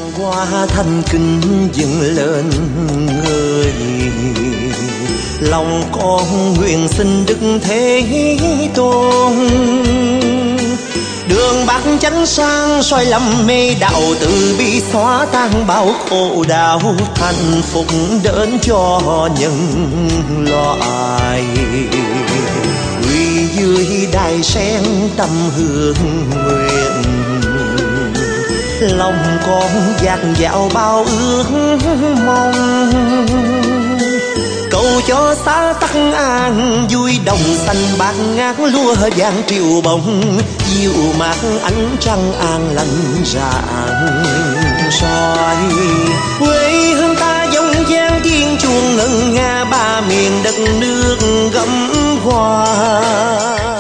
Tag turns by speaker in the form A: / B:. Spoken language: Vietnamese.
A: Hoa thanh kính dâng lên người, lòng con nguyện xin Đức Thế Tôn. Đường bát chánh sang soi lầm mê đạo, từ bi xóa tan bao khổ đau, hạnh phúc đến cho nhân loại. Quy dưới đài sen tâm hương nguyện, lòng con dạt dào bao ước mong. Cầu cho xã Tắc An vui đồng xanh bát ngát, lúa vàng triệu bông, dịu mát ánh trăng an lành rạng soi. Quê hương ta dòng dáng thiên chuông ngân nga, ba miền đất nước gấm hoa.